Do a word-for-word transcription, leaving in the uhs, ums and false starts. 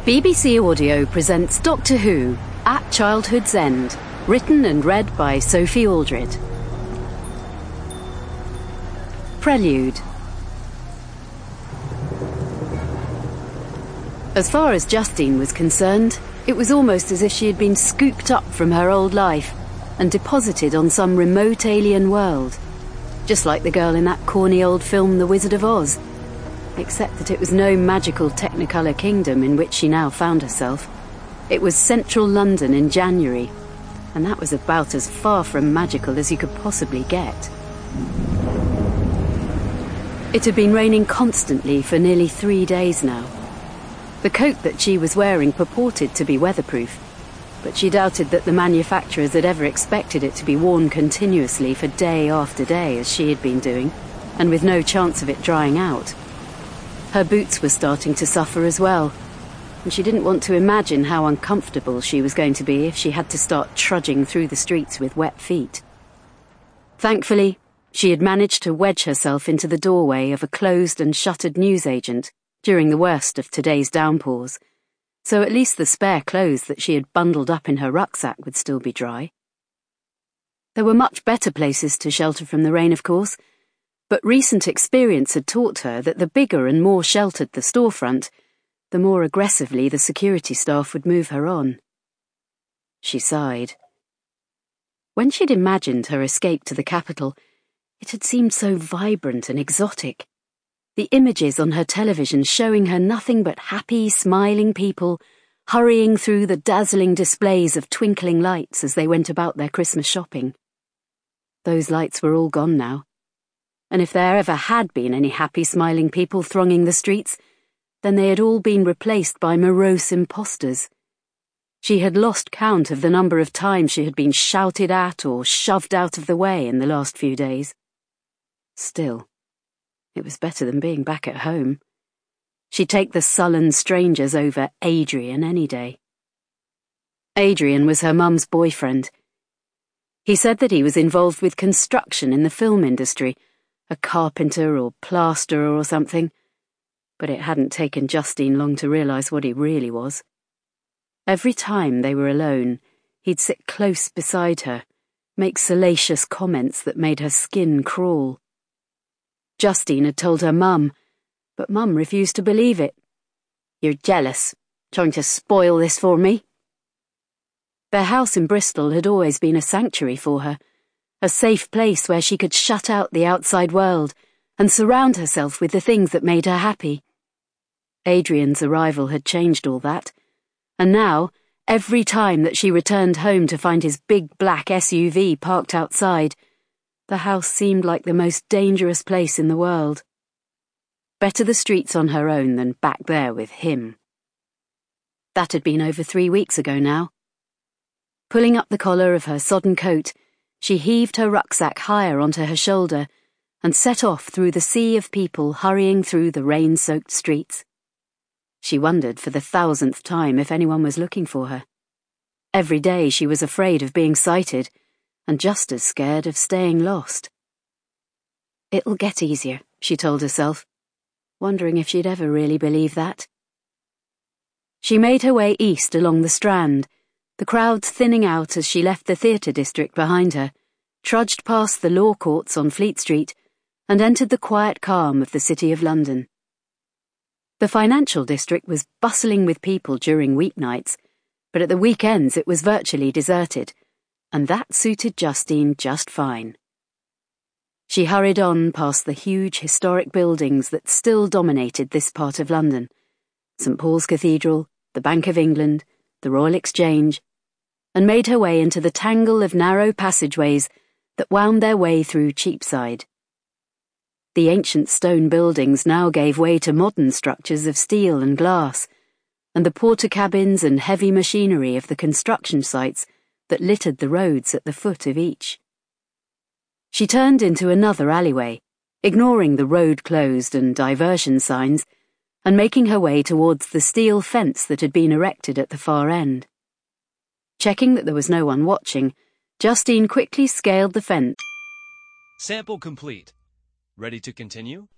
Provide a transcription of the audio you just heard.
B B C Audio presents Doctor Who, At Childhood's End, written and read by Sophie Aldred. Prelude. As far as Justine was concerned, it was almost as if she had been scooped up from her old life and deposited on some remote alien world, just like the girl in that corny old film The Wizard of Oz, except that it was no magical Technicolor kingdom in which she now found herself. It was central London in January, and that was about as far from magical as you could possibly get. It had been raining constantly for nearly three days now. The coat that she was wearing purported to be weatherproof, but she doubted that the manufacturers had ever expected it to be worn continuously for day after day as she had been doing, and with no chance of it drying out. Her boots were starting to suffer as well, and she didn't want to imagine how uncomfortable she was going to be if she had to start trudging through the streets with wet feet. Thankfully, she had managed to wedge herself into the doorway of a closed and shuttered newsagent during the worst of today's downpours, so at least the spare clothes that she had bundled up in her rucksack would still be dry. There were much better places to shelter from the rain, of course, but recent experience had taught her that the bigger and more sheltered the storefront, the more aggressively the security staff would move her on. She sighed. When she'd imagined her escape to the capital, it had seemed so vibrant and exotic. The images on her television showing her nothing but happy, smiling people hurrying through the dazzling displays of twinkling lights as they went about their Christmas shopping. Those lights were all gone now. And if there ever had been any happy, smiling people thronging the streets, then they had all been replaced by morose impostors. She had lost count of the number of times she had been shouted at or shoved out of the way in the last few days. Still, it was better than being back at home. She'd take the sullen strangers over Adrian any day. Adrian was her mum's boyfriend. He said that he was involved with construction in the film industry, a carpenter or plasterer or something, but it hadn't taken Justine long to realise what he really was. Every time they were alone, he'd sit close beside her, make salacious comments that made her skin crawl. Justine had told her mum, but Mum refused to believe it. "You're jealous, trying to spoil this for me." Their house in Bristol had always been a sanctuary for her, a safe place where she could shut out the outside world and surround herself with the things that made her happy. Adrian's arrival had changed all that, and now, every time that she returned home to find his big black S U V parked outside, the house seemed like the most dangerous place in the world. Better the streets on her own than back there with him. That had been over three weeks ago now. Pulling up the collar of her sodden coat, she heaved her rucksack higher onto her shoulder and set off through the sea of people hurrying through the rain-soaked streets. She wondered for the thousandth time if anyone was looking for her. Every day she was afraid of being sighted, and just as scared of staying lost. It'll get easier, she told herself, wondering if she'd ever really believe that. She made her way east along the Strand, the crowds thinning out as she left the theatre district behind her, trudged past the law courts on Fleet Street, and entered the quiet calm of the City of London. The financial district was bustling with people during weeknights, but at the weekends it was virtually deserted, and that suited Justine just fine. She hurried on past the huge historic buildings that still dominated this part of London: St Paul's Cathedral, the Bank of England, the Royal Exchange, and made her way into the tangle of narrow passageways that wound their way through Cheapside. The ancient stone buildings now gave way to modern structures of steel and glass, and the porter cabins and heavy machinery of the construction sites that littered the roads at the foot of each. She turned into another alleyway, ignoring the road closed and diversion signs, and making her way towards the steel fence that had been erected at the far end. Checking that there was no one watching, Justine quickly scaled the fence. Sample complete. Ready to continue?